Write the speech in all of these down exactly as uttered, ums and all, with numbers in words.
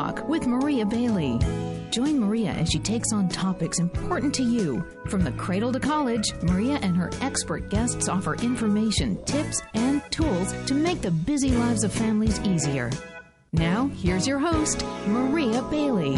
Talk with Maria Bailey. Join Maria as she takes on topics important to you. From the cradle to college, Maria and her expert guests offer information, tips, and tools to make the busy lives of families easier. Now, here's your host, Maria Bailey.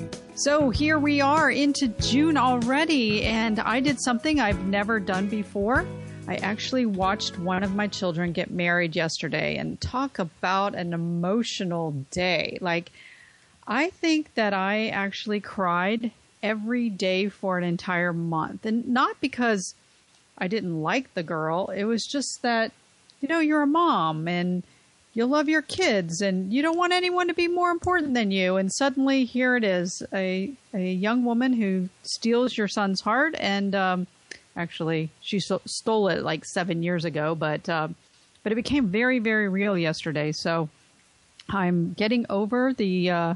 So here we are into June already, and I did something I've never done before. I actually watched one of my children get married yesterday, and talk about an emotional day. Like, I think that I actually cried every day for an entire month. And not because I didn't like the girl. It was just that, you know, you're a mom and you love your kids and you don't want anyone to be more important than you. And suddenly here it is, a, a young woman who steals your son's heart. And um, actually, she so- stole it like seven years ago. But, uh, but it became very, very real yesterday. So I'm getting over the... Uh,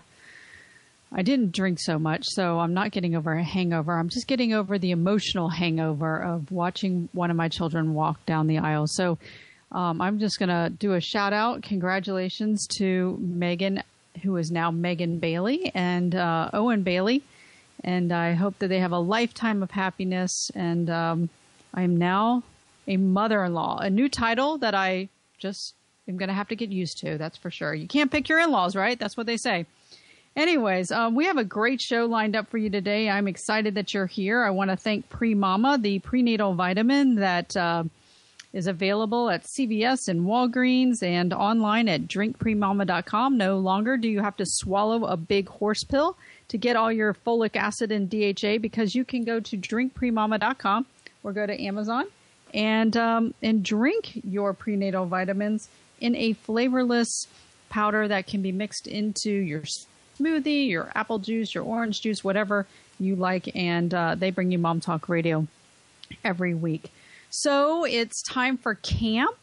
I didn't drink so much, so I'm not getting over a hangover. I'm just getting over the emotional hangover of watching one of my children walk down the aisle. So um, I'm just going to do a shout out. Congratulations to Megan, who is now Megan Bailey, and uh, Owen Bailey. And I hope that they have a lifetime of happiness. And um, I am now a mother-in-law, a new title that I just am going to have to get used to. That's for sure. You can't pick your in-laws, right? That's what they say. Anyways, um, we have a great show lined up for you today. I'm excited that you're here. I want to thank Pre-Mama, the prenatal vitamin that uh, is available at C V S and Walgreens and online at drink pre mama dot com. No longer do you have to swallow a big horse pill to get all your folic acid and D H A, because you can go to drink pre mama dot com or go to Amazon and um, and drink your prenatal vitamins in a flavorless powder that can be mixed into your smoothie, your apple juice, your orange juice, whatever you like. And uh, they bring you Mom Talk Radio every week. So it's time for camp.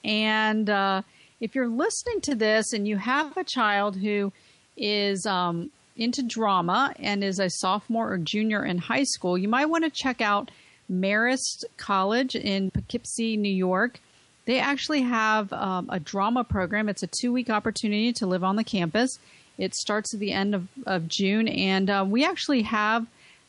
And uh, if you're listening to this and you have a child who is um, into drama and is a sophomore or junior in high school, you might want to check out Marist College in Poughkeepsie, New York. They actually have um, a drama program. It's a two-week opportunity to live on the campus. It starts at the end of, of June, and uh, we actually have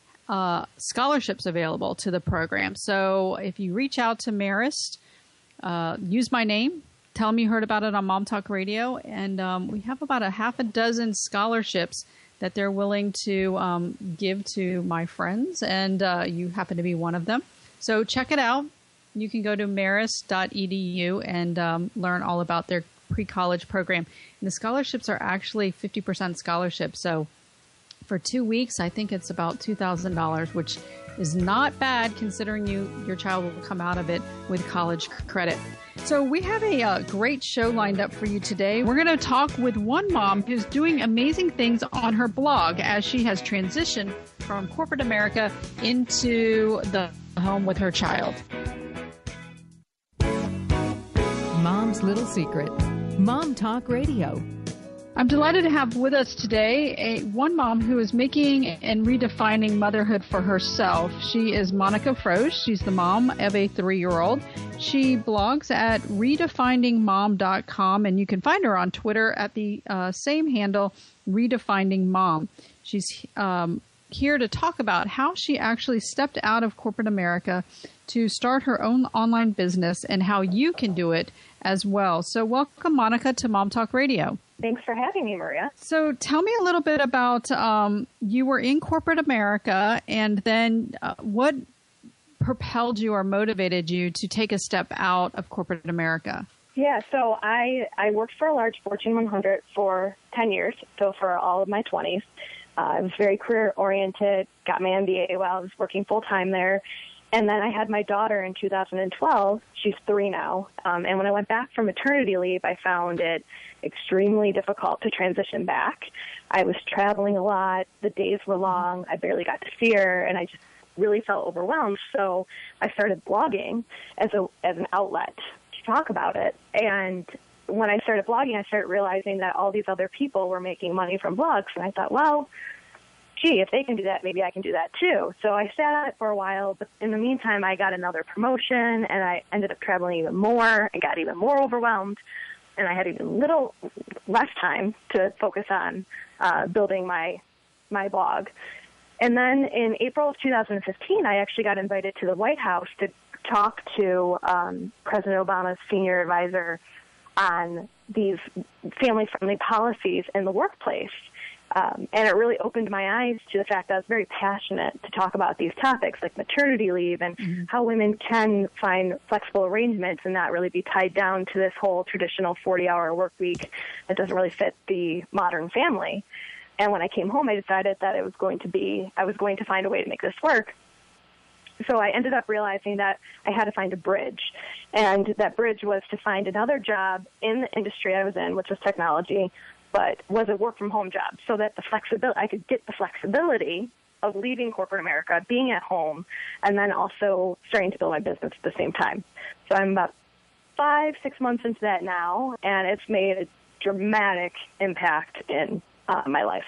uh, scholarships available to the program. So if you reach out to Marist, uh, use my name, tell them you heard about it on Mom Talk Radio, and um, we have about a half a dozen scholarships that they're willing to um, give to my friends, and uh, you happen to be one of them. So check it out. You can go to marist dot e d u and um, learn all about their pre-college program. And the scholarships are actually fifty percent scholarships. So for two weeks, I think it's about two thousand dollars, which is not bad considering you your child will come out of it with college credit. So we have a uh, great show lined up for you today. We're going to talk with one mom who's doing amazing things on her blog as she has transitioned from corporate America into the home with her child. Mom's Little Secret. Mom Talk Radio. I'm delighted to have with us today a one mom who is making and redefining motherhood for herself. She is Monica Froese. She's the mom of a three-year-old. She blogs at redefining mom dot com, and you can find her on Twitter at the uh, same handle, Redefining Mom. She's um, here to talk about how she actually stepped out of corporate America to start her own online business and how you can do it as well. So welcome, Monica, to Mom Talk Radio. Thanks for having me, Maria. So tell me a little bit about, um, you were in corporate America, and then uh, what propelled you or motivated you to take a step out of corporate America? Yeah, so I, I worked for a large Fortune one hundred for ten years, so for all of my twenties. Uh, I was very career-oriented, got my M B A while I was working full-time there. And then I had my daughter in two thousand twelve. She's three now. Um, and when I went back from maternity leave, I found it extremely difficult to transition back. I was traveling a lot. The days were long. I barely got to see her, and I just really felt overwhelmed. So I started blogging as a as an outlet to talk about it. And when I started blogging, I started realizing that all these other people were making money from blogs. And I thought, well, gee, if they can do that, maybe I can do that too. So I sat on it for a while, but in the meantime, I got another promotion, and I ended up traveling even more and got even more overwhelmed, and I had even little less time to focus on uh, building my my blog. And then in April of two thousand fifteen, I actually got invited to the White House to talk to um, President Obama's senior advisor on these family-friendly policies in the workplace. Um, and it really opened my eyes to the fact that I was very passionate to talk about these topics like maternity leave and mm-hmm. how women can find flexible arrangements and not really be tied down to this whole traditional forty-hour work week that doesn't really fit the modern family. And when I came home, I decided that it was going to be, I was going to find a way to make this work. So I ended up realizing that I had to find a bridge. And that bridge was to find another job in the industry I was in, which was technology, but was a work-from-home job, so that the flexibility, I could get the flexibility of leaving corporate America, being at home, and then also starting to build my business at the same time. So I'm about five, six months into that now, and it's made a dramatic impact in uh, my life.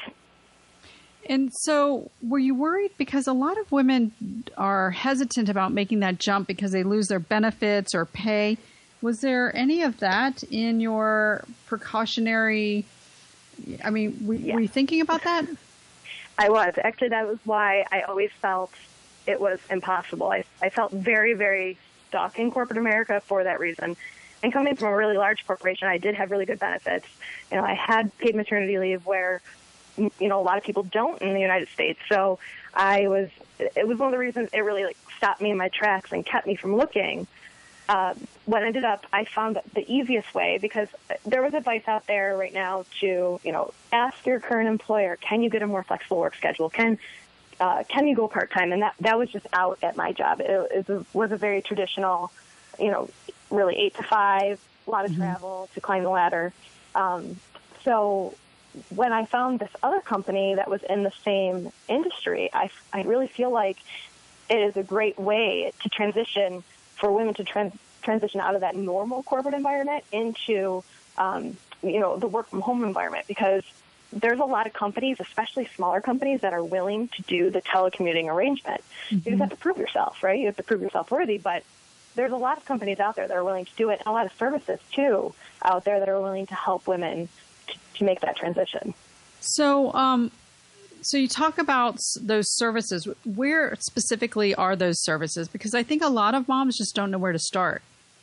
And so were you worried? Because a lot of women are hesitant about making that jump because they lose their benefits or pay. Was there any of that in your precautionary, I mean, were, yeah. were you thinking about that? I was. Actually, that was why I always felt it was impossible. I, I felt very, very stuck in corporate America for that reason. And coming from a really large corporation, I did have really good benefits. You know, I had paid maternity leave where, you know, a lot of people don't in the United States. So I was, it was one of the reasons it really like stopped me in my tracks and kept me from looking. Uh, what ended up, I found the easiest way, because there was advice out there right now to, you know, ask your current employer, can you get a more flexible work schedule? Can uh, can you go part-time? And that, that was just out at my job. It, it was, a, was a very traditional, you know, really eight to five, a lot of mm-hmm. travel to climb the ladder. Um, so when I found this other company that was in the same industry, I, I really feel like it is a great way to transition for women to trans- transition out of that normal corporate environment into, um, you know, the work from home environment, because there's a lot of companies, especially smaller companies, that are willing to do the telecommuting arrangement. Mm-hmm. You just have to prove yourself, right? You have to prove yourself worthy, but there's a lot of companies out there that are willing to do it, and a lot of services, too, out there that are willing to help women to, to make that transition. So, um, so you talk about those services. Where specifically are those services? Because I think a lot of moms just don't know where to start.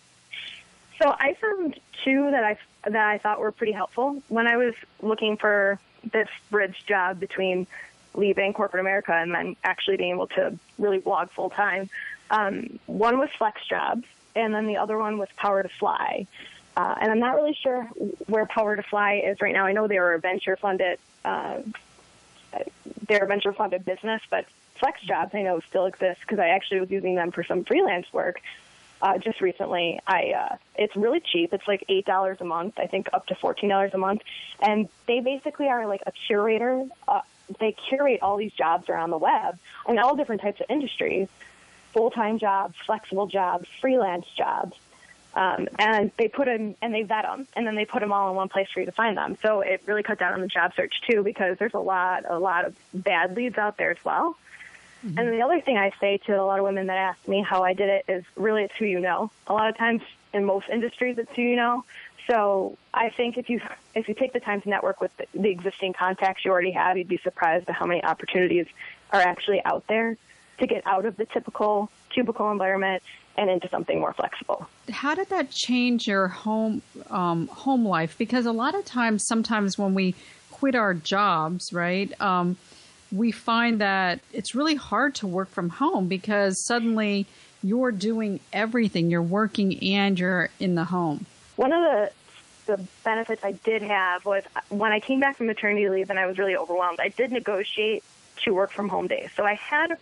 So I found two that I that I thought were pretty helpful when I was looking for this bridge job between leaving corporate America and then actually being able to really blog full time. Um, one was FlexJobs, and then the other one was Power to Fly. Uh, and I'm not really sure where Power to Fly is right now. I know they were a venture funded, uh, they're a venture funded business, but FlexJobs I know still exists because I actually was using them for some freelance work uh, just recently. I uh, it's really cheap. It's like eight dollars a month, I think up to fourteen dollars a month. And they basically are like a curator. Uh, they curate all these jobs around the web in all different types of industries. Full-time jobs, flexible jobs, freelance jobs, um, and they put them and they vet them, and then they put them all in one place for you to find them. So it really cut down on the job search too, because there's a lot, a lot of bad leads out there as well. Mm-hmm. And the other thing I say to a lot of women that ask me how I did it is really it's who you know. A lot of times in most industries, it's who you know. So I think if you if you take the time to network with the, the existing contacts you already have, you'd be surprised at how many opportunities are actually out there to get out of the typical cubicle environment and into something more flexible. How did that change your home um, home life? Because a lot of times, sometimes when we quit our jobs, right, um, we find that it's really hard to work from home because suddenly you're doing everything. You're working and you're in the home. One of the the benefits I did have was when I came back from maternity leave and I was really overwhelmed, I did negotiate to work from home days. So I had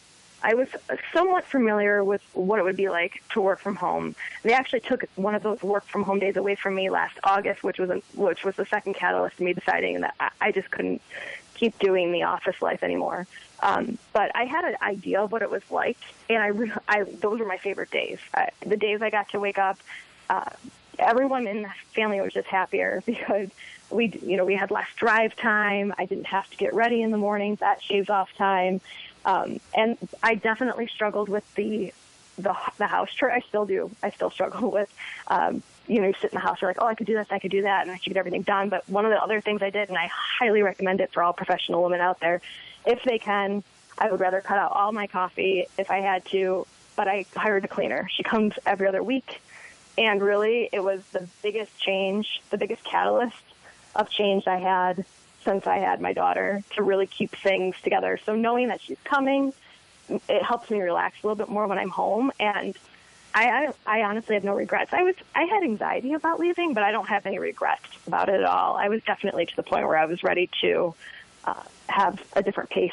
I was somewhat familiar with what it would be like to work from home. They actually took one of those work from home days away from me last August, which was a, which was the second catalyst to me deciding that I, I just couldn't keep doing the office life anymore. Um, but I had an idea of what it was like, and I, re- I those were my favorite days. I, the days I got to wake up, uh, everyone in the family was just happier because we, you know, we had less drive time. I didn't have to get ready in the mornings. That shaves off time. Um, and I definitely struggled with the, the the house chore. I still do. I still struggle with um, you know, you sit in the house, you're like, oh, I could do this, I could do that, and I should get everything done. But one of the other things I did, and I highly recommend it for all professional women out there, if they can, I would rather cut out all my coffee if I had to, but I hired a cleaner. She comes every other week, and really it was the biggest change, the biggest catalyst of change I had since I had my daughter, to really keep things together. So knowing that she's coming, it helps me relax a little bit more when I'm home, and I, I, I honestly have no regrets. I was I had anxiety about leaving, but I don't have any regrets about it at all. I was definitely to the point where I was ready to uh, have a different pace.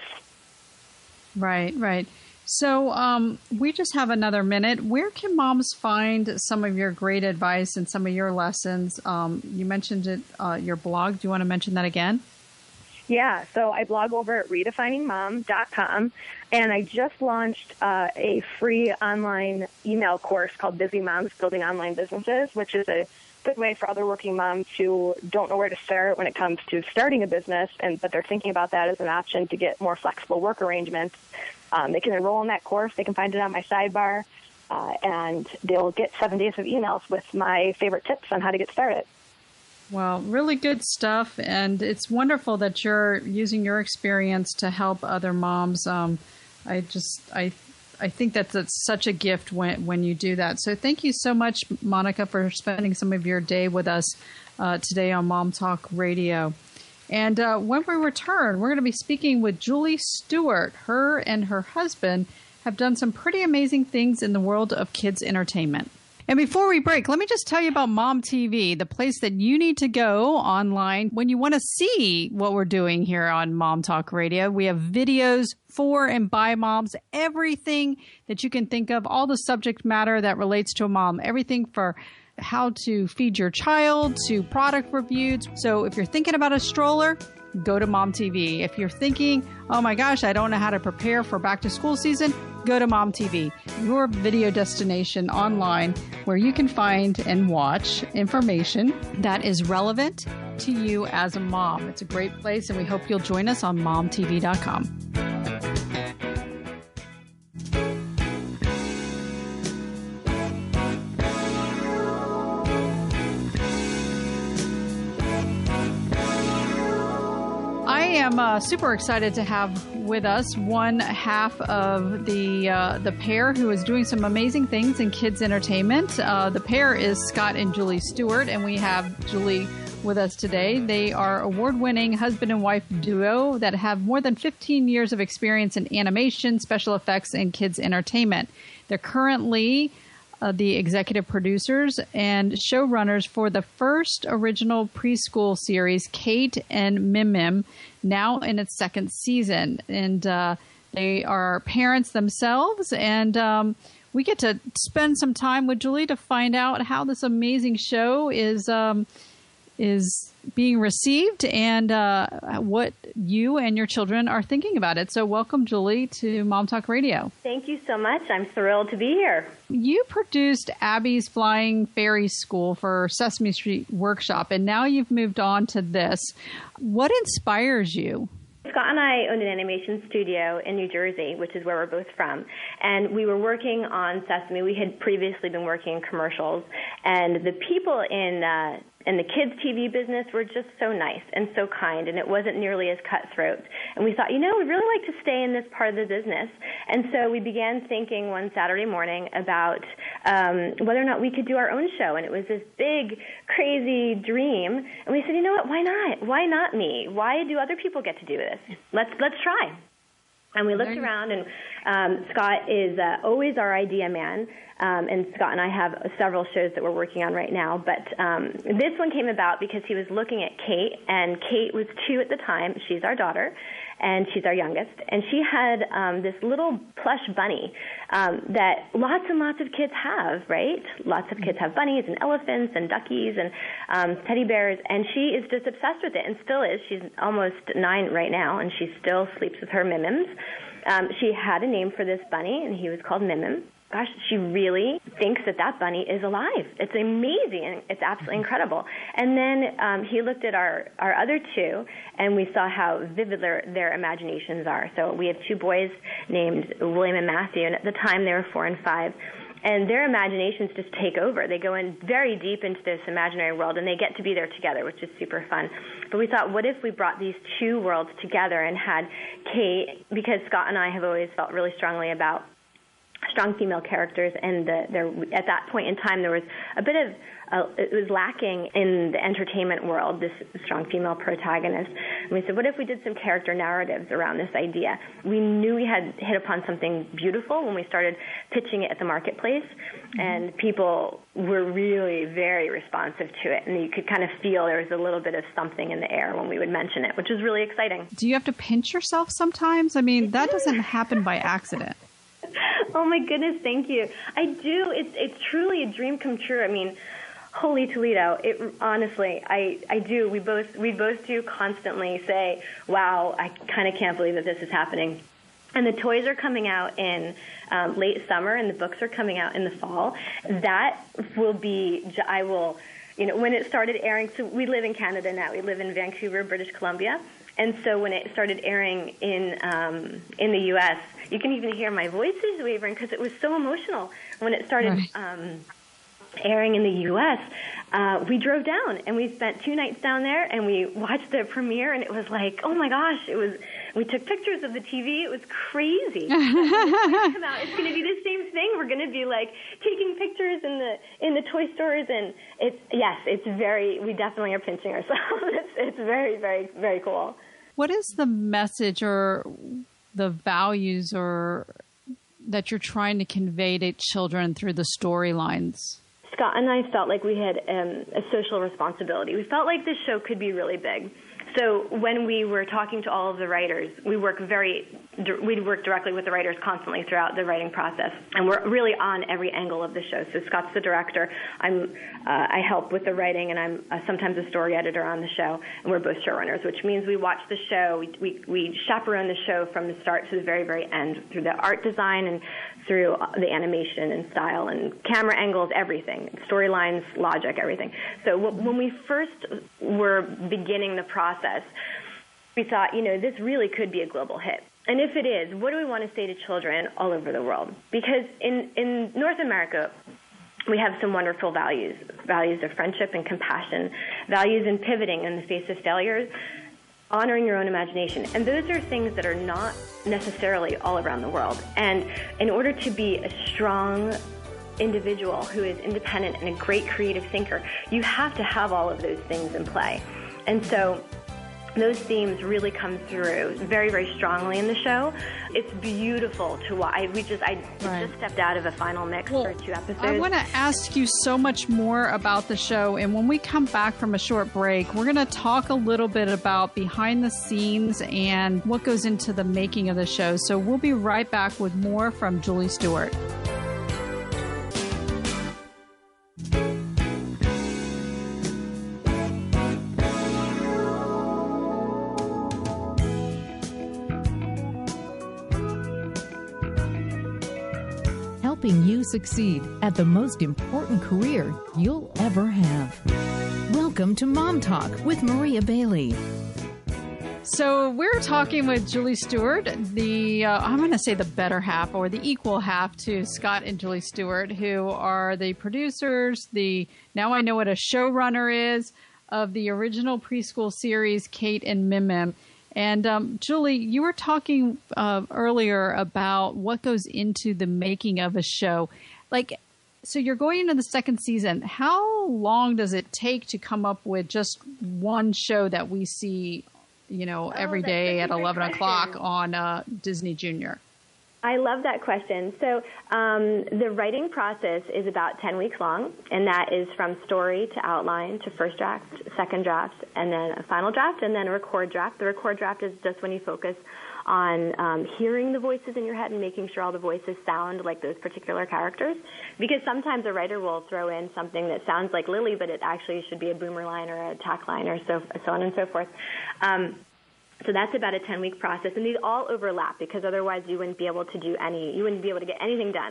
Right, right. So um, we just have another minute. Where can moms find some of your great advice and some of your lessons? Um, you mentioned it, uh, your blog. Do you want to mention that again? Yeah, so I blog over at redefining mom dot com, and I just launched uh, a free online email course called Busy Moms Building Online Businesses, which is a good way for other working moms who don't know where to start when it comes to starting a business, and but they're thinking about that as an option to get more flexible work arrangements. Um, they can enroll in that course. They can find it on my sidebar, uh, and they'll get seven days of emails with my favorite tips on how to get started. Well, really good stuff, and it's wonderful that you're using your experience to help other moms. Um, I just, I, I think that's, that's such a gift when when you do that. So thank you so much, Monica, for spending some of your day with us uh, today on Mom Talk Radio. And uh, when we return, we're going to be speaking with Julie Stewart. Her and her husband have done some pretty amazing things in the world of kids entertainment. And before we break, let me just tell you about Mom T V, the place that you need to go online when you want to see what we're doing here on Mom Talk Radio. We have videos for and by moms, everything that you can think of, all the subject matter that relates to a mom, everything for how to feed your child to product reviews. So if you're thinking about a stroller, go to Mom T V. If you're thinking, oh my gosh, I don't know how to prepare for back to school season, go to Mom T V, your video destination online where you can find and watch information that is relevant to you as a mom. It's a great place, and we hope you'll join us on mom t v dot com. I am uh, super excited to have with us one half of the uh, the pair who is doing some amazing things in kids entertainment. Uh, the pair is Scott and Julie Stewart, and we have Julie with us today. They are award-winning husband and wife duo that have more than fifteen years of experience in animation, special effects, and kids entertainment. They're currently Uh, the executive producers and showrunners for the first original preschool series, Kate and Mim Mim, now in its second season. And uh, they are parents themselves, and um, we get to spend some time with Julie to find out how this amazing show is um, is being received and uh, what you and your children are thinking about it. So welcome, Julie, to Mom Talk Radio. Thank you so much. I'm thrilled to be here. You produced Abby's Flying Fairy School for Sesame Street Workshop, and now you've moved on to this. What inspires you? Scott and I owned an animation studio in New Jersey, which is where we're both from, and we were working on Sesame. We had previously been working in commercials, and the people in uh, in the kids' T V business were just so nice and so kind, and it wasn't nearly as cutthroat. And we thought, you know, we'd really like to stay in this part of the business. And so we began thinking one Saturday morning about um, whether or not we could do our own show, and it was this big, crazy dream. And we said, you know what, why not? Why not me? Why do other people get to do this? Let's let's try. And we looked around, and um, Scott is uh, always our idea man. Um, and Scott and I have several shows that we're working on right now. But um, this one came about because he was looking at Kate, and Kate was two at the time. She's our daughter, and she's our youngest. And she had um, this little plush bunny um, that lots and lots of kids have, right? Lots of kids have bunnies and elephants and duckies and um, teddy bears. And she is just obsessed with it and still is. She's almost nine right now, and she still sleeps with her Mim Mims. Um, she had a name for this bunny, and he was called Mim Mim. gosh, she really thinks that that bunny is alive. It's amazing. It's absolutely incredible. And then um, he looked at our, our other two, and we saw how vivid their, their imaginations are. So we have two boys named William and Matthew, and at the time they were four and five. And their imaginations just take over. They go in very deep into this imaginary world, and they get to be there together, which is super fun. But we thought, what if we brought these two worlds together and had Kate, because Scott and I have always felt really strongly about strong female characters, and the, there, at that point in time, there was a bit of, uh, it was lacking in the entertainment world, this strong female protagonist. And we said, what if we did some character narratives around this idea? We knew we had hit upon something beautiful when we started pitching it at the marketplace, mm-hmm. and people were really very responsive to it, and you could kind of feel there was a little bit of something in the air when we would mention it, which was really exciting. Do you have to pinch yourself sometimes? I mean, that doesn't happen by accident. Oh my goodness, thank you. I do. It's it's truly a dream come true. I mean, holy Toledo. It honestly, I, I do. We both we both do constantly say, "Wow, I kind of can't believe that this is happening." And the toys are coming out in um, late summer, and the books are coming out in the fall. That will be. I will. You know, when it started airing. So we live in Canada now. We live in Vancouver, British Columbia. And so when it started airing in um, in the U S, you can even hear my voice is wavering because it was so emotional. When it started right. um, airing in the U S, uh, we drove down, and we spent two nights down there, and we watched the premiere, and it was like, oh my gosh, it was. We took pictures of the T V. It was crazy. Come out, it's going to be the same thing. We're going to be like taking pictures in the in the toy stores, and it's yes, it's very. We definitely are pinching ourselves. it's, it's very, very, very cool. What is the message or the values or that you're trying to convey to children through the storylines? Scott and I felt like we had um, a social responsibility. We felt like this show could be really big. So when we were talking to all of the writers, we work very, we work directly with the writers constantly throughout the writing process, and we're really on every angle of the show. So Scott's the director. I'm, uh, I help with the writing, and I'm uh, sometimes a story editor on the show, and we're both showrunners, which means we watch the show, we, we, we chaperone the show from the start to the very, very end through the art design and through the animation and style and camera angles, everything, storylines, logic, everything. So when we first were beginning the process, we thought, you know, this really could be a global hit. And if it is, what do we want to say to children all over the world? Because in, in North America, we have some wonderful values, values of friendship and compassion, values in pivoting in the face of failures, honoring your own imagination. And those are things that are not necessarily all around the world. And in order to be a strong individual who is independent and a great creative thinker, you have to have all of those things in play. And so those themes really come through very, very strongly in the show. It's beautiful to watch. We just, I right. just stepped out of a final mix well, for two episodes. I want to ask you so much more about the show. And when we come back from a short break, we're going to talk a little bit about behind the scenes and what goes into the making of the show. So we'll be right back with more from Julie Stewart. Helping you succeed at the most important career you'll ever have. Welcome to Mom Talk with Maria Bailey. So we're talking with Julie Stewart, the uh, I'm going to say the better half or the equal half to Scott and Julie Stewart, who are the producers, the now I know what a showrunner is, of the original preschool series Kate and Mim Mim. And um, Julie, you were talking uh, earlier about what goes into the making of a show. Like, so you're going into the second season. How long does it take to come up with just one show that we see, you know, oh, every day at eleven question. o'clock on uh, Disney Junior? I love that question. So um, the writing process is about ten weeks long, and that is from story to outline to first draft, second draft, and then a final draft, and then a record draft. The record draft is just when you focus on um, hearing the voices in your head and making sure all the voices sound like those particular characters. Because sometimes a writer will throw in something that sounds like Lily, but it actually should be a boomer line or a tack line or so, so on and so forth. Um, So that's about a ten-week process, and these all overlap because otherwise you wouldn't be able to do any, you wouldn't be able to get anything done.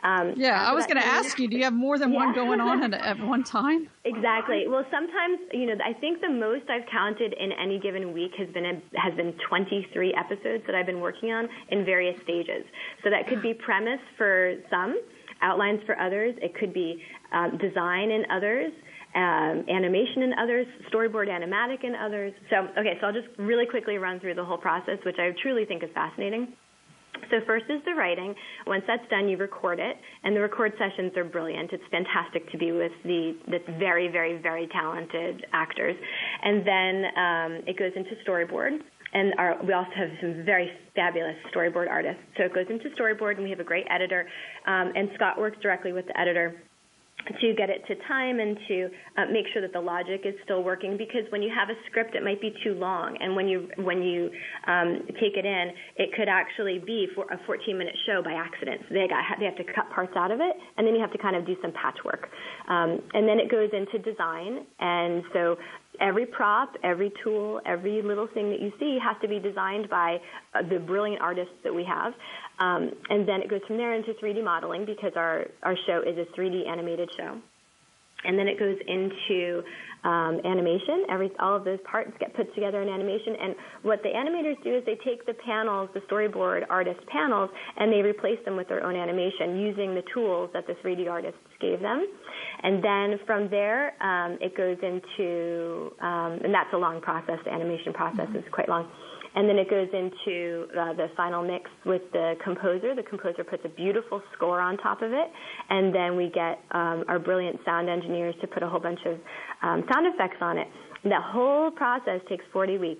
Um, yeah, I was going to ask you, do you have more than yeah. one going on at, at one time? Exactly. Well, sometimes, you know, I think the most I've counted in any given week has been a, has been twenty-three episodes that I've been working on in various stages. So that could be premise for some, outlines for others. It could be um, design in others. Um, animation in others, storyboard animatic in others. So, okay, so I'll just really quickly run through the whole process, which I truly think is fascinating. So first is the writing. Once that's done, you record it, and the record sessions are brilliant. It's fantastic to be with the, the very, very, very talented actors. And then um, it goes into storyboard. And our, we also have some very fabulous storyboard artists. So it goes into storyboard, and we have a great editor. Um, and Scott works directly with the editor to get it to time and to uh, make sure that the logic is still working, because when you have a script, it might be too long, and when you when you um, take it in, it could actually be for a fourteen-minute show by accident. So they got they have to cut parts out of it, and then you have to kind of do some patchwork, um, and then it goes into design, and so every prop, every tool, every little thing that you see has to be designed by uh, the brilliant artists that we have. Um, and then it goes from there into three D modeling, because our, our show is a three D animated show. And then it goes into um, animation. Every, all of those parts get put together in animation. And what the animators do is they take the panels, the storyboard artist panels, and they replace them with their own animation using the tools that the three D artists gave them. And then from there, um, it goes into, um, and that's a long process. The animation process mm-hmm. is quite long. And then it goes into uh, the final mix with the composer. The composer puts a beautiful score on top of it, and then we get um, our brilliant sound engineers to put a whole bunch of um, sound effects on it. And that whole process takes forty weeks.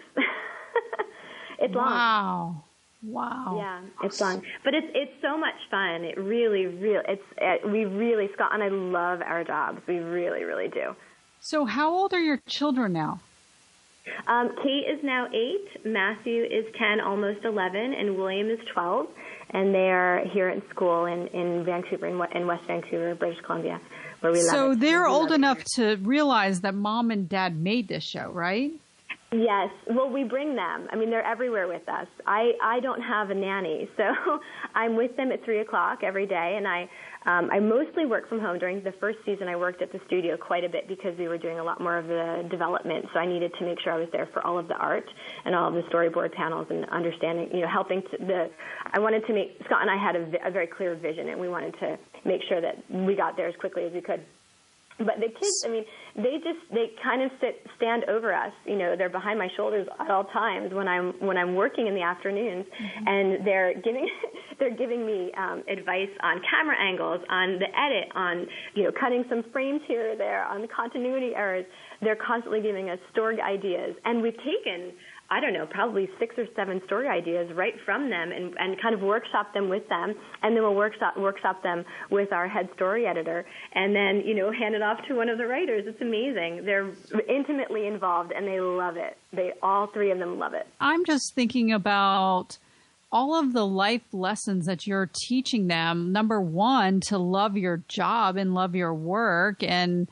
It's long. Wow. Wow. Yeah, it's long. But it's it's so much fun. It really, really, it's, it, we really, Scott and I love our jobs. We really, really do. So how old are your children now? Um, Kate is now eight, Matthew is ten, almost eleven, and William is twelve, and they are here at school in, in Vancouver, in, in West Vancouver, British Columbia, where we love So it. they're we old enough to realize that mom and dad made this show, right? Yes. Well, we bring them. I mean, they're everywhere with us. I, I don't have a nanny, so I'm with them at three o'clock every day, and I Um, I mostly work from home. During the first season, I worked at the studio quite a bit because we were doing a lot more of the development, so I needed to make sure I was there for all of the art and all of the storyboard panels and understanding, you know, helping to the, I wanted to make, Scott and I had a, a very clear vision, and we wanted to make sure that we got there as quickly as we could. But the kids, I mean, they just, they kind of sit, stand over us. You know, they're behind my shoulders at all times when I'm, when I'm working in the afternoons, mm-hmm. and they're giving, they're giving me um, advice on camera angles, on the edit, on, you know, cutting some frames here or there, on the continuity errors. They're constantly giving us story ideas. And we've taken, I don't know, probably six or seven story ideas right from them and, and kind of workshop them with them, and then we'll workshop, workshop them with our head story editor, and then, you know, hand it off to one of the writers. It's amazing. They're intimately involved, and they love it. They, all three of them love it. I'm just thinking about all of the life lessons that you're teaching them. Number one, to love your job and love your work, and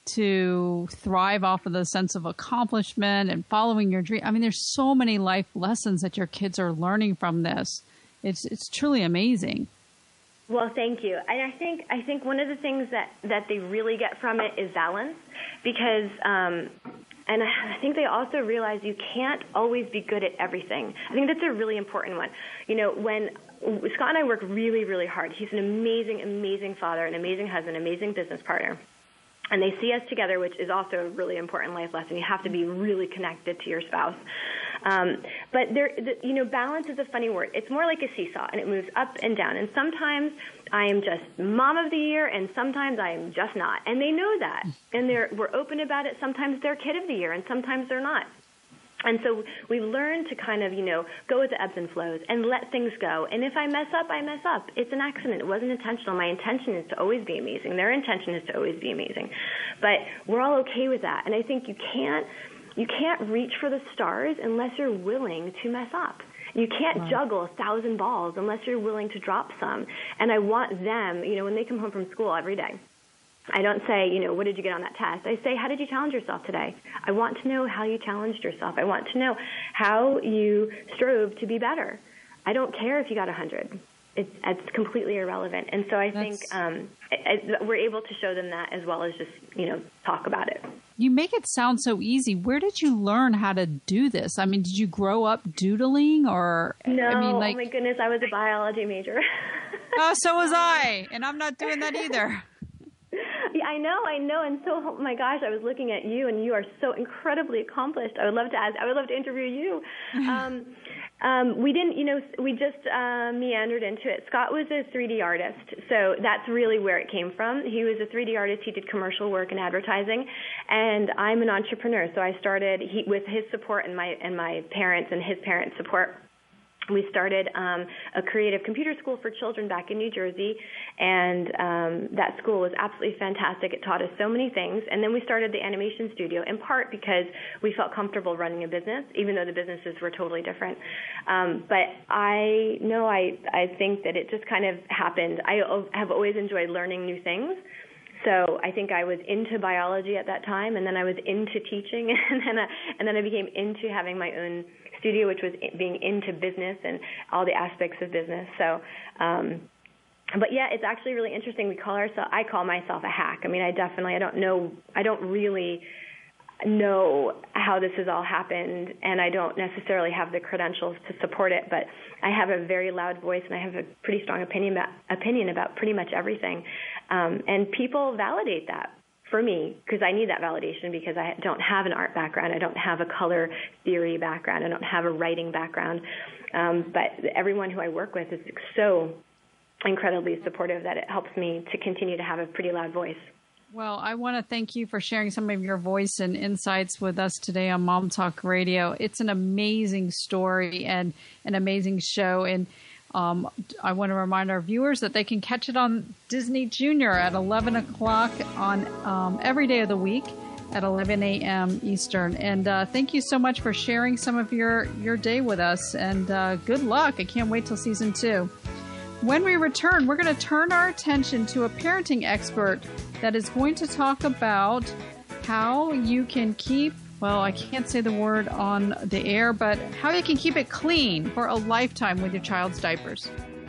to thrive off of the sense of accomplishment and following your dream. I mean, there's so many life lessons that your kids are learning from this. It's it's truly amazing. Well, thank you. And I think I think one of the things that, that they really get from it is balance, because um, and I think they also realize you can't always be good at everything. I think that's a really important one. You know, when Scott and I work really, really hard. He's an amazing, amazing father, an amazing husband, amazing business partner. And they see us together, which is also a really important life lesson. You have to be really connected to your spouse. Um, but there, the, you know, balance is a funny word. It's more like a seesaw, and it moves up and down. And sometimes I am just mom of the year, and sometimes I am just not. And they know that, and they're we're open about it. Sometimes they're kid of the year, and sometimes they're not. And so we've learned to kind of, you know, go with the ebbs and flows and let things go. And if I mess up, I mess up. It's an accident. It wasn't intentional. My intention is to always be amazing. Their intention is to always be amazing. But we're all okay with that. And I think you can't, you can't reach for the stars unless you're willing to mess up. You can't wow. juggle a thousand balls unless you're willing to drop some. And I want them, you know, when they come home from school every day, I don't say, you know, what did you get on that test? I say, how did you challenge yourself today? I want to know how you challenged yourself. I want to know how you strove to be better. I don't care if you got one hundred. it's, it's completely irrelevant. And so I That's... think um, I, I, we're able to show them that as well as just, you know, talk about it. You make it sound so easy. Where did you learn how to do this? I mean, did you grow up doodling or? No, I mean, like... oh my goodness, I was a biology major. Oh, so was I, and I'm not doing that either. Yeah, I know, I know, and so, oh my gosh, I was looking at you, and you are so incredibly accomplished. I would love to ask, I would love to interview you. Um, um, we didn't, you know, we just uh, meandered into it. Scott was a three D artist, so that's really where it came from. He was a three D artist. He did commercial work and advertising, and I'm an entrepreneur. So I started he, with his support and my and my parents and his parents' support. We started um, a creative computer school for children back in New Jersey, and um, that school was absolutely fantastic. It taught us so many things. And then we started the animation studio, in part because we felt comfortable running a business, even though the businesses were totally different. Um, but I know I, I think that it just kind of happened. I have always enjoyed learning new things. So I think I was into biology at that time, and then I was into teaching, and then I, and then I became into having my own studio, which was being into business and all the aspects of business. So, um, but yeah, it's actually really interesting. We call ourselves, I call myself a hack. I mean, I definitely, I don't know, I don't really know how this has all happened, and I don't necessarily have the credentials to support it, but I have a very loud voice, and I have a pretty strong opinion about, opinion about pretty much everything. Um, and people validate that for me, because I need that validation because I don't have an art background. I don't have a color theory background. I don't have a writing background. Um, but everyone who I work with is so incredibly supportive that it helps me to continue to have a pretty loud voice. Well, I want to thank you for sharing some of your voice and insights with us today on Mom Talk Radio. It's an amazing story and an amazing show. And Um, I want to remind our viewers that they can catch it on Disney Junior at eleven o'clock on um, every day of the week at eleven a.m. Eastern. And uh, thank you so much for sharing some of your, your day with us. And uh, good luck. I can't wait till season two. When we return, we're going to turn our attention to a parenting expert that is going to talk about how you can keep Well, I can't say the word on the air, but how you can keep it clean for a lifetime with your child's diapers.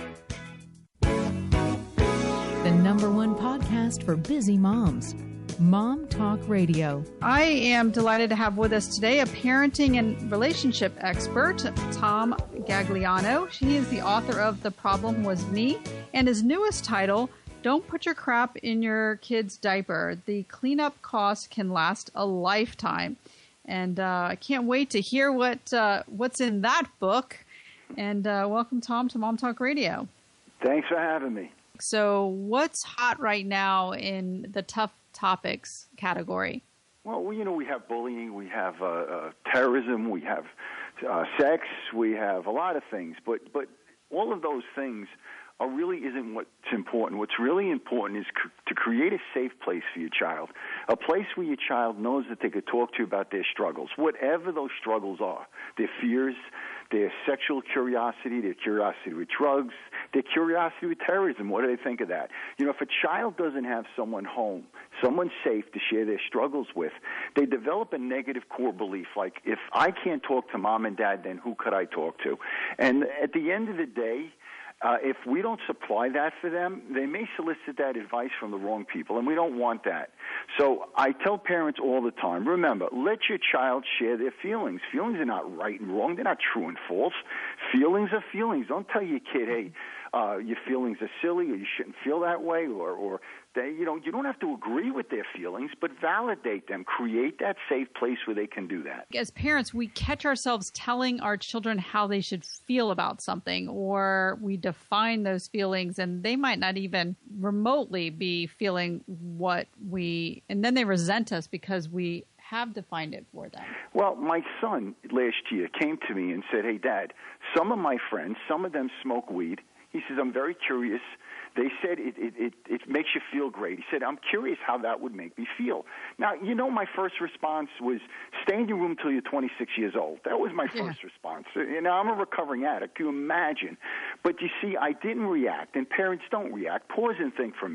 The number one podcast for busy moms, Mom Talk Radio. I am delighted to have with us today a parenting and relationship expert, Tom Gagliano. He is the author of The Problem Was Me, and his newest title, Don't Put Your Crap in Your Kid's Diaper. The cleanup cost can last a lifetime. And uh, I can't wait to hear what uh, what's in that book. And uh, welcome, Tom, to Mom Talk Radio. Thanks for having me. So what's hot right now in the tough topics category? Well, you know, we have bullying, we have uh, uh, terrorism, we have uh, sex, we have a lot of things. But, but all of those things are really isn't what's important. What's really important is cr- to create a safe place for your child, a place where your child knows that they could talk to you about their struggles, whatever those struggles are, their fears, their sexual curiosity, their curiosity with drugs, their curiosity with terrorism. What do they think of that? You know, if a child doesn't have someone home, someone safe to share their struggles with, they develop a negative core belief like, if I can't talk to mom and dad, then who could I talk to? And at the end of the day, Uh, if we don't supply that for them, they may solicit that advice from the wrong people, and we don't want that. So I tell parents all the time, remember, let your child share their feelings. Feelings are not right and wrong. They're not true and false. Feelings are feelings. Don't tell your kid, hey, uh, your feelings are silly or you shouldn't feel that way, or, or they, you know, you don't have to agree with their feelings, but validate them. Create that safe place where they can do that. As parents, we catch ourselves telling our children how they should feel about something, or we define those feelings, and they might not even remotely be feeling what we, and then they resent us because we have defined it for them. Well, my son last year came to me and said, hey, Dad, some of my friends, some of them smoke weed. He says, I'm very curious. They said it, it, it, it makes you feel great. He said, I'm curious how that would make me feel. Now, you know, my first response was, stay in your room until you're twenty-six years old. That was my first yeah. response. You know, I'm a recovering addict. Can you imagine? But you see, I didn't react, and parents don't react. Pause and think for a minute.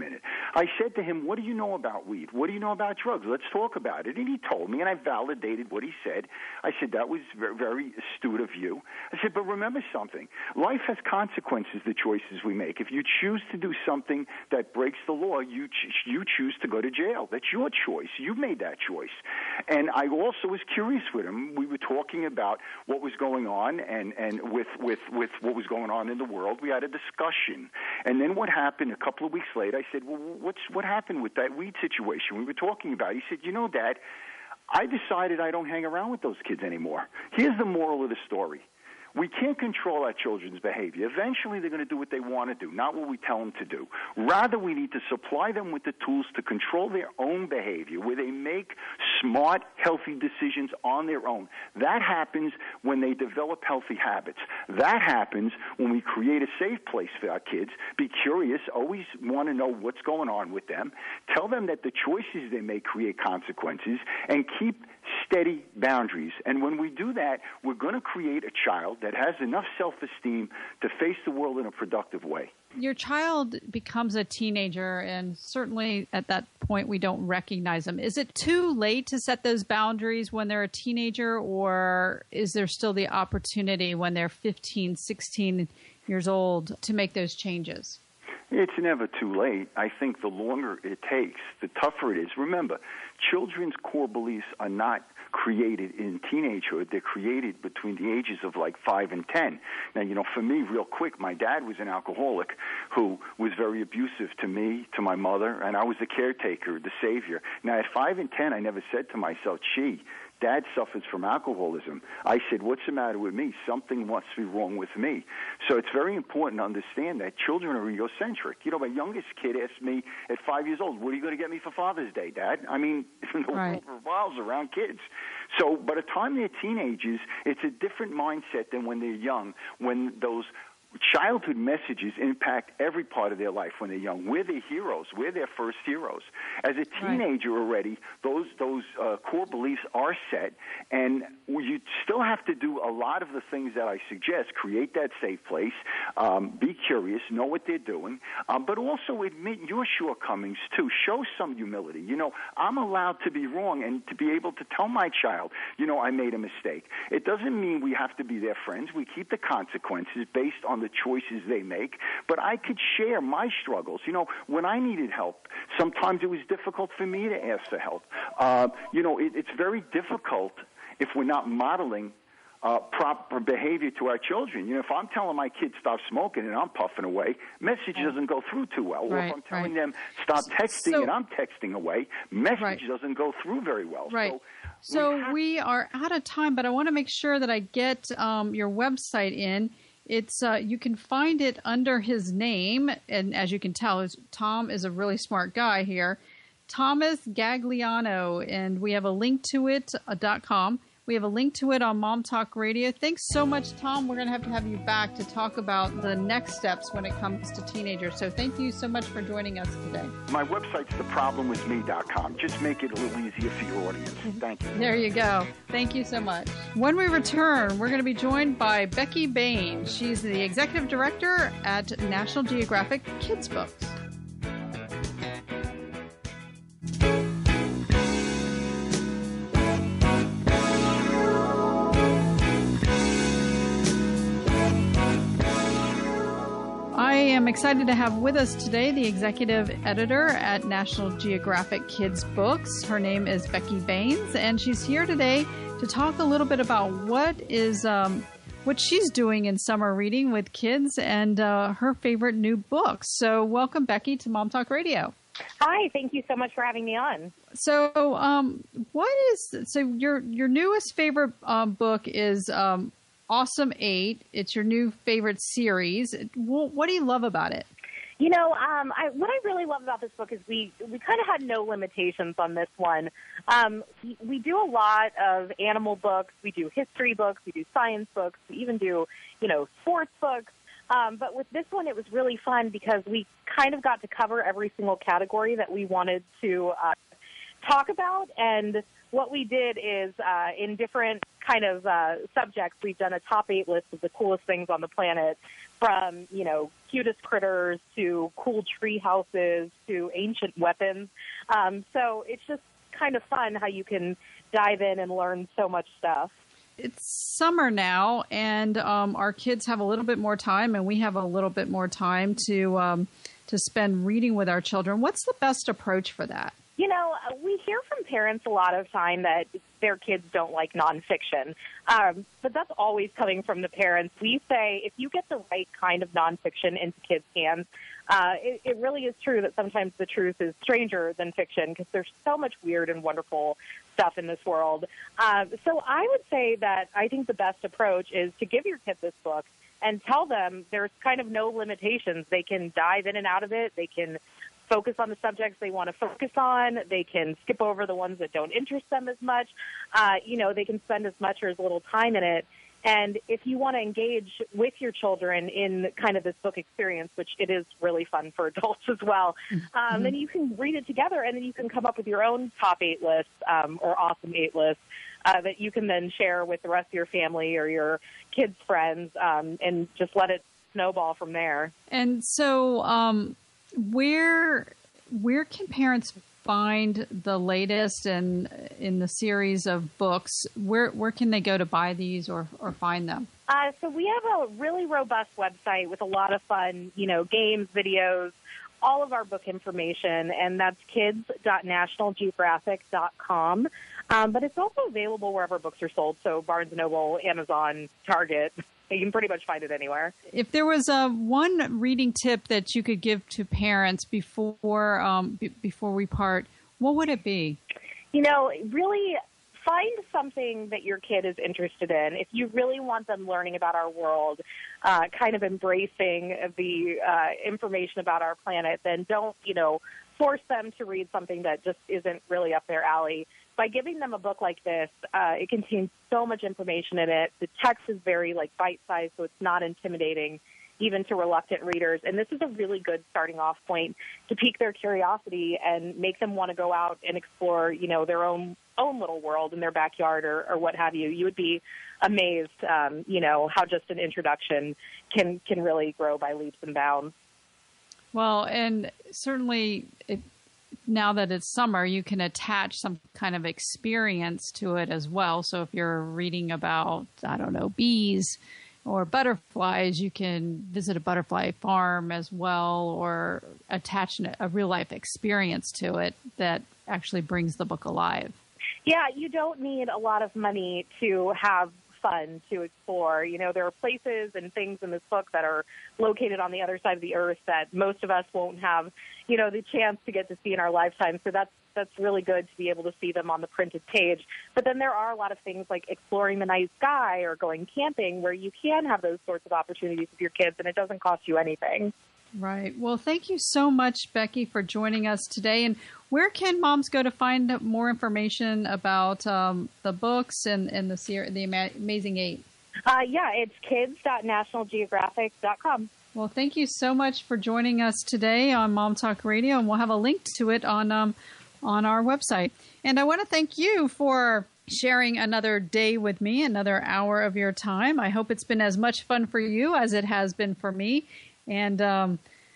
I said to him, what do you know about weed? What do you know about drugs? Let's talk about it. And he told me, and I validated what he said. I said, that was very, very astute of you. I said, but remember something. Life has consequences, the choices we make. If you choose to do something that breaks the law, you ch- you choose to go to jail. That's your choice. You made that choice. And I also was curious with him. We were talking about what was going on and, and with, with, with what was going on in the world. We had a discussion. And then what happened a couple of weeks later, I said, well, what's what happened with that weed situation we were talking about? He said, you know, Dad, I decided I don't hang around with those kids anymore. Here's the moral of the story. We can't control our children's behavior. Eventually, they're going to do what they want to do, not what we tell them to do. Rather, we need to supply them with the tools to control their own behavior, where they make smart, healthy decisions on their own. That happens when they develop healthy habits. That happens when we create a safe place for our kids. Be curious, always want to know what's going on with them. Tell them that the choices they make create consequences, and keep steady boundaries. And when we do that, we're going to create a child that has enough self-esteem to face the world in a productive way. Your child becomes a teenager, and certainly at that point we don't recognize them. Is it too late to set those boundaries when they're a teenager, or is there still the opportunity when they're fifteen, sixteen years old to make those changes? It's never too late. I think the longer it takes, the tougher it is. Remember, children's core beliefs are not created in teenagehood. They're created between the ages of like five and ten. Now, you know, for me, real quick, my dad was an alcoholic who was very abusive to me, to my mother, and I was the caretaker, the savior. Now, at five and ten, I never said to myself, gee, Dad suffers from alcoholism. I said, what's the matter with me? Something must be wrong with me. So it's very important to understand that children are egocentric. You know, my youngest kid asked me at five years old, what are you going to get me for Father's Day, Dad? I mean, the right. world revolves around kids. So by the time they're teenagers, it's a different mindset than when they're young, when those childhood messages impact every part of their life when they're young. We're their heroes. We're their first heroes. As a teenager right. already, those those uh, core beliefs are set, and you still have to do a lot of the things that I suggest. Create that safe place, um, be curious, know what they're doing, um, but also admit your shortcomings, too. Show some humility. You know, I'm allowed to be wrong and to be able to tell my child, you know, I made a mistake. It doesn't mean we have to be their friends. We keep the consequences based on the choices they make, but I could share my struggles. You know, when I needed help, sometimes it was difficult for me to ask for help. Uh, you know, it, it's very difficult if we're not modeling uh, proper behavior to our children. You know, if I'm telling my kids stop smoking and I'm puffing away, message doesn't go through too well. Or right, if I'm telling right. them stop texting so, and I'm texting away, message right. doesn't go through very well. Right. So, so we, have- we are out of time, but I want to make sure that I get um, your website in. It's uh, you can find it under his name, and as you can tell, Tom is a really smart guy here, Thomas Gagliano, and we have a link to it uh, dot com. We have a link to it on Mom Talk Radio. Thanks so much, Tom. We're going to have to have you back to talk about the next steps when it comes to teenagers. So thank you so much for joining us today. My website's the problem with me dot com. Just make it a little easier for your audience. Thank you. There you go. Thank you so much. When we return, we're going to be joined by Becky Bain. She's the executive director at National Geographic Kids Books. I am excited to have with us today the executive editor at National Geographic Kids Books. Her name is Becky Baines, and she's here today to talk a little bit about what is um, what she's doing in summer reading with kids and uh, her favorite new books. So welcome, Becky, to Mom Talk Radio. Hi, thank you so much for having me on. So um, what is so your your newest favorite um, book is um, Awesome Eight. It's your new favorite series. What do you love about it? You know, um, I, what I really love about this book is we, we kind of had no limitations on this one. Um, we, we do a lot of animal books. We do history books. We do science books. We even do, you know, sports books. Um, but with this one, it was really fun because we kind of got to cover every single category that we wanted to uh, talk about. And what we did is uh, in different kind of uh, subjects, we've done a top eight list of the coolest things on the planet, from, you know, cutest critters to cool tree houses to ancient weapons. Um, so it's just kind of fun how you can dive in and learn so much stuff. It's summer now, and um, our kids have a little bit more time, and we have a little bit more time to um, to spend reading with our children. What's the best approach for that? You know, we hear from parents a lot of time that their kids don't like nonfiction, um, but that's always coming from the parents. We say if you get the right kind of nonfiction into kids' hands, uh, it, it really is true that sometimes the truth is stranger than fiction, because there's so much weird and wonderful stuff in this world. Uh, so I would say that I think the best approach is to give your kid this book and tell them there's kind of no limitations. They can dive in and out of it. They can focus on the subjects they want to focus on. They can skip over the ones that don't interest them as much. Uh, you know, they can spend as much or as little time in it. And if you want to engage with your children in kind of this book experience, which it is really fun for adults as well, um, mm-hmm. then you can read it together, and then you can come up with your own top eight lists um, or awesome eight lists uh, that you can then share with the rest of your family or your kids' friends, um, and just let it snowball from there. And so um, where where can parents find the latest in in the series of books? Where where can they go to buy these or, or find them? Uh, so we have a really robust website with a lot of fun, you know, games, videos, all of our book information, and that's kids dot national geographic dot com. Um, but it's also available wherever books are sold, so Barnes and Noble, Amazon, Target. You can pretty much find it anywhere. If there was a one reading tip that you could give to parents before um, b- before we part, what would it be? You know, really find something that your kid is interested in. If you really want them learning about our world, uh, kind of embracing the uh, information about our planet, then don't, you know, force them to read something that just isn't really up their alley. By giving them a book like this, uh, it contains so much information in it. The text is very, like, bite-sized, so it's not intimidating, even to reluctant readers. And this is a really good starting off point to pique their curiosity and make them want to go out and explore, you know, their own own little world in their backyard or, or what have you. You would be amazed, um, you know, how just an introduction can, can really grow by leaps and bounds. Well, and certainly it, now that it's summer, you can attach some kind of experience to it as well. So if you're reading about, I don't know, bees or butterflies, you can visit a butterfly farm as well, or attach a real-life experience to it that actually brings the book alive. Yeah, you don't need a lot of money to have fun, to explore. You know, there are places and things in this book that are located on the other side of the earth that most of us won't have, you know, the chance to get to see in our lifetime. So that's that's really good to be able to see them on the printed page. But then there are a lot of things like exploring the night sky or going camping where you can have those sorts of opportunities with your kids, and it doesn't cost you anything. Right. Well, thank you so much, Becky, for joining us today. And where can moms go to find more information about um, the books and, and the ser- the Amazing Eight? Uh, yeah, it's kids dot national geographic dot com. Well, thank you so much for joining us today on Mom Talk Radio, and we'll have a link to it on um, on our website. And I want to thank you for sharing another day with me, another hour of your time. I hope it's been as much fun for you as it has been for me. And um,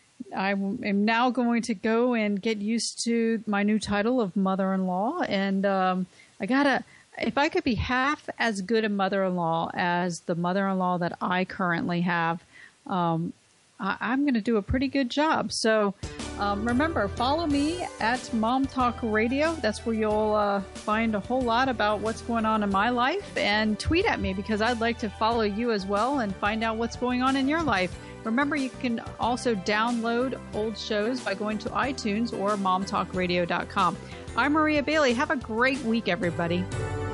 I am now going to go and get used to my new title of mother-in-law. And um, I gotta, if I could be half as good a mother-in-law as the mother-in-law that I currently have, um, I, I'm going to do a pretty good job. So um, remember, follow me at Mom Talk Radio. That's where you'll uh, find a whole lot about what's going on in my life. And tweet at me, because I'd like to follow you as well and find out what's going on in your life. Remember, you can also download old shows by going to iTunes or mom talk radio dot com. I'm Maria Bailey. Have a great week, everybody.